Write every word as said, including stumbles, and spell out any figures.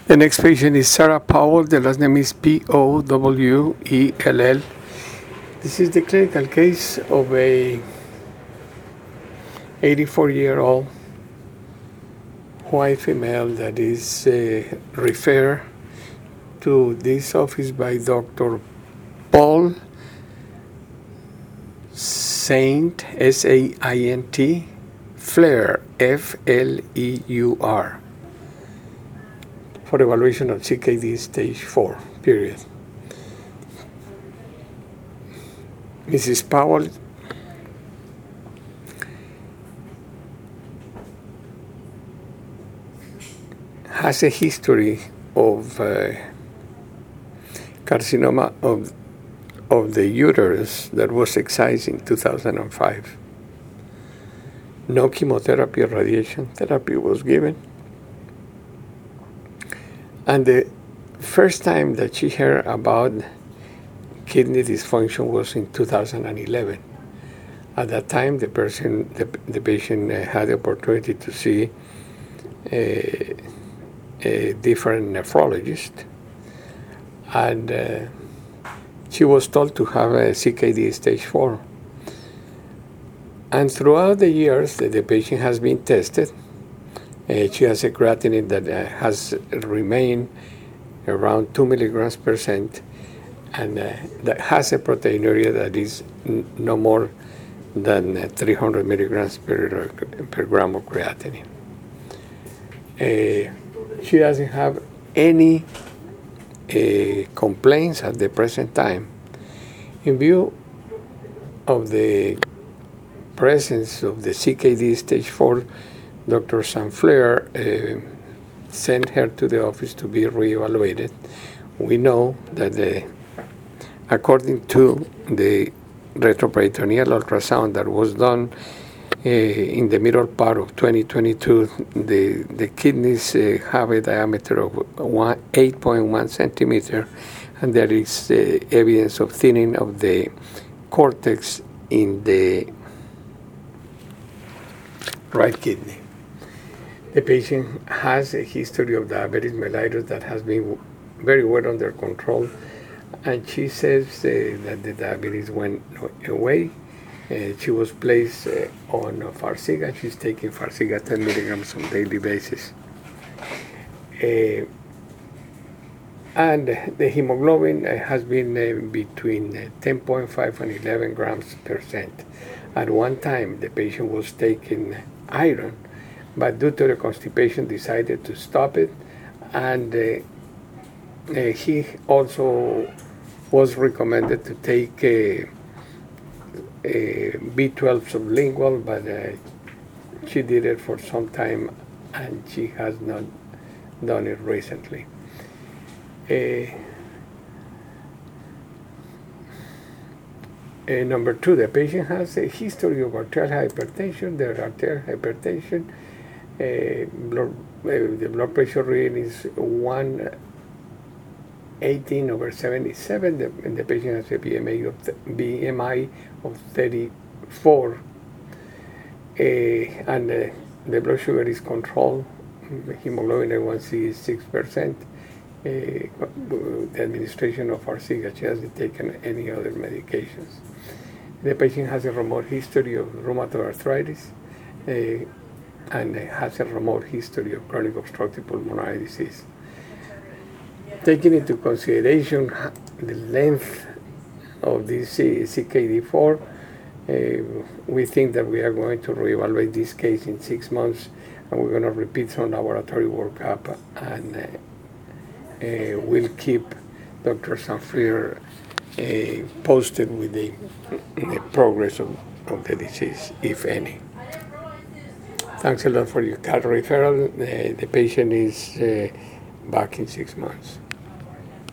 The next patient is Sarah Powell. The last name is P O W E L L. This is the clinical case of a eighty-four-year-old white female that is uh, referred to this office by Doctor Paul Saint, S A I N T, Fleur, F L E U R, for evaluation of C K D stage four, period. Missus Powell has a history of uh, carcinoma of, of the uterus that was excised in two thousand five. No chemotherapy or radiation therapy was given. And the first time that she heard about kidney dysfunction was in two thousand eleven. At that time, the person, the, the patient uh, had the opportunity to see a, a different nephrologist, and uh, she was told to have a C K D stage four. And throughout the years that the patient has been tested, Uh, she has a creatinine that uh, has remained around two milligrams per cent, and uh, that has a proteinuria that is n- no more than uh, three hundred milligrams per, per gram of creatinine. Uh, she doesn't have any uh, complaints at the present time. In view of the presence of the C K D stage four, Doctor Sanfleur uh, sent her to the office to be reevaluated. We know that the, according to the retroperitoneal ultrasound that was done uh, in the middle part of twenty twenty-two, the, the kidneys uh, have a diameter of one, eight point one centimeter, and there is uh, evidence of thinning of the cortex in the right kidney. The patient has a history of diabetes mellitus that has been very well under control, and she says uh, that the diabetes went away. Uh, she was placed uh, on Farxiga. She's taking Farxiga ten milligrams on a daily basis. Uh, and the hemoglobin uh, has been uh, between uh, ten point five and eleven grams per cent. At one time, the patient was taking iron, but due to the constipation decided to stop it, and uh, uh, he also was recommended to take a, a B twelve sublingual, but uh, she did it for some time and she has not done it recently. Uh, uh, number two, the patient has a history of arterial hypertension. The arterial hypertension Uh, blood, uh, the blood pressure reading is one eighteen over seventy-seven, the, and the patient has a B M I of, th- B M I of thirty-four, uh, and uh, the blood sugar is controlled. The hemoglobin A one C is six percent. Uh, the administration of Farxiga, she hasn't taken any other medications. The patient has a remote history of rheumatoid arthritis, uh, and has a remote history of chronic obstructive pulmonary disease. Taking into consideration the length of this C K D four, uh, we think that we are going to reevaluate this case in six months, and we're going to repeat some laboratory workup, and uh, uh, we'll keep Doctor Sanfleur uh, posted with the, the progress of, of the disease, if any. Thanks a lot for your card referral. Uh, the patient is uh, back in six months.